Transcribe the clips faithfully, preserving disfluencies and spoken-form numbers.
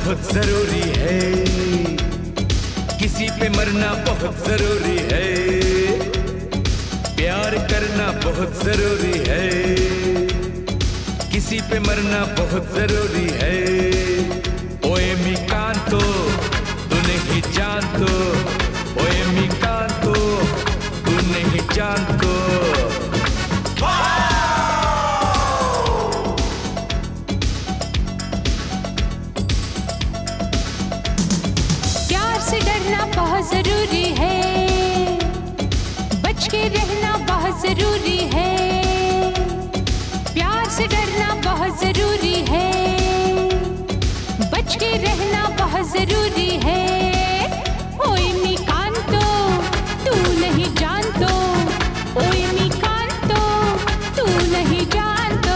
बहुत जरूरी है, किसी पे मरना बहुत जरूरी है, प्यार करना बहुत जरूरी है, किसी पे मरना बहुत जरूरी है। ओए मी कांतो तू नहीं जानतो, ओए मी कांतो तू नहीं जानतो। प्यार से डरना बहुत जरूरी है, बच के रहना बहुत जरूरी है, प्यार से डरना बहुत जरूरी है, बच के रहना बहुत जरूरी है। ओए मी कांतो तू नहीं जानतो, ओए मी कांतो तू नहीं जानतो।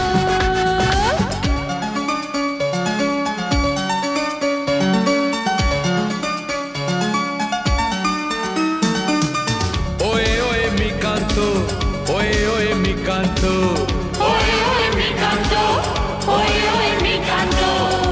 ओए ओए मी कांतो, ओए ओए मी कांतो, ओए ओए मी कांतो, ओए ओए मी कांतो।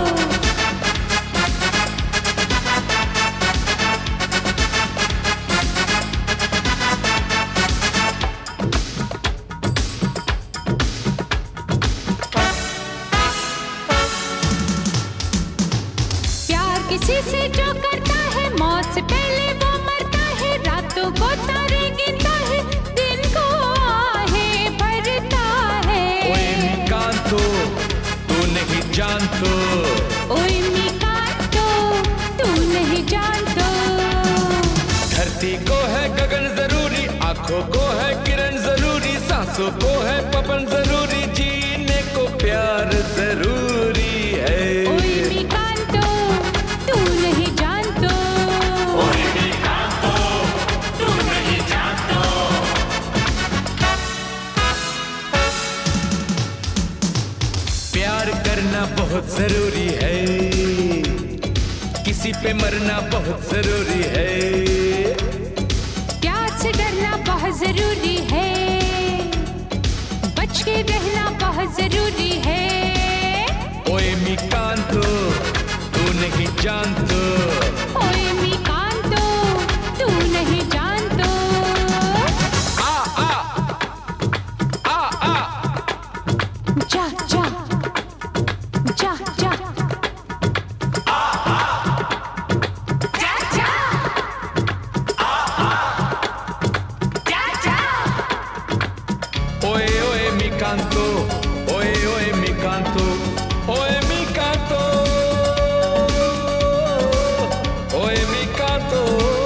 प्यार किसी से जो करता है, मौत से पहले वो मरता है, रातों को तारे गिनता है, दिन को आहे भरता है। ओए मी कांतो तू नहीं जानतो, ओए मी कांतो तू नहीं जानतो। धरती को है गगन जरूरी, आंखों को है किरण जरूरी, सांसों को है पवन जरूरी, जीने को प्यार जरूरी है। ओए मी कांतो तू नहीं जानतो, ओए मी कांतो तू नहीं जानतो। प्यार करना बहुत जरूरी है, किसी पे मरना बहुत जरूरी है, प्यार से डरना बहुत जरूरी है, बच के रहना बहुत जरूरी है। ओए मी कांतो तू नहीं जानतो, ओए मी कांतो तू नहीं जानतो। आ आ आ आ जा जा जा जा जा जा जा जा। ओए ओए मी कांतो, ओए ओए मी कांतो, ओए मी कांतो, ओए मी कांतो।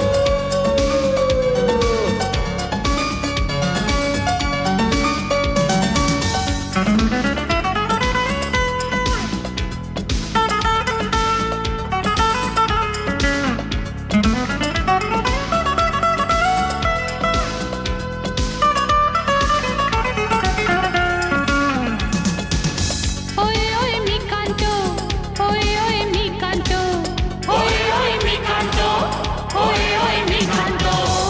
ओए ओए मी कांतो, ओए ओए मी कांतो, ओए ओए मी कांतो, ओए ओए मी कांतो।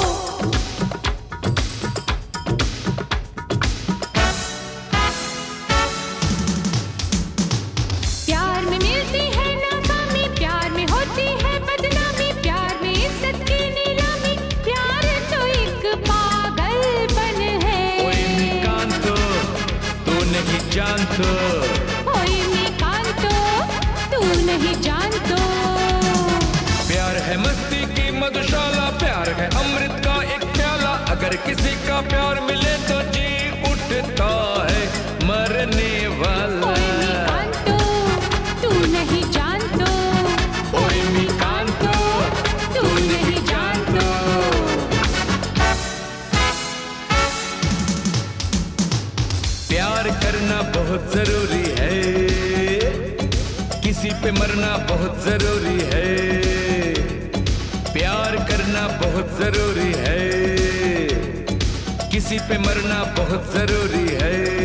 प्यार में मिलती है नाकामी, प्यार में होती है बदनामी, प्यार में इज्जत की नीलामी, प्यार तो एक पागलपन है। ओए मी कांतो तू नहीं जानतो, ओए मी कांतो तू नहीं जानतो। प्यार है मस्ती की मधुशाला, प्यार है अमृत का एक प्याला, अगर किसी का प्यार मिले तो जी उठता है मरने वाला। ओए मी कांतो तू नहीं जानतो, ओए मी कांतो तू नहीं जानतो। प्यार करना बहुत जरूरी है, किसी पे मरना बहुत जरूरी है, प्यार करना बहुत जरूरी है, किसी पे मरना बहुत जरूरी है।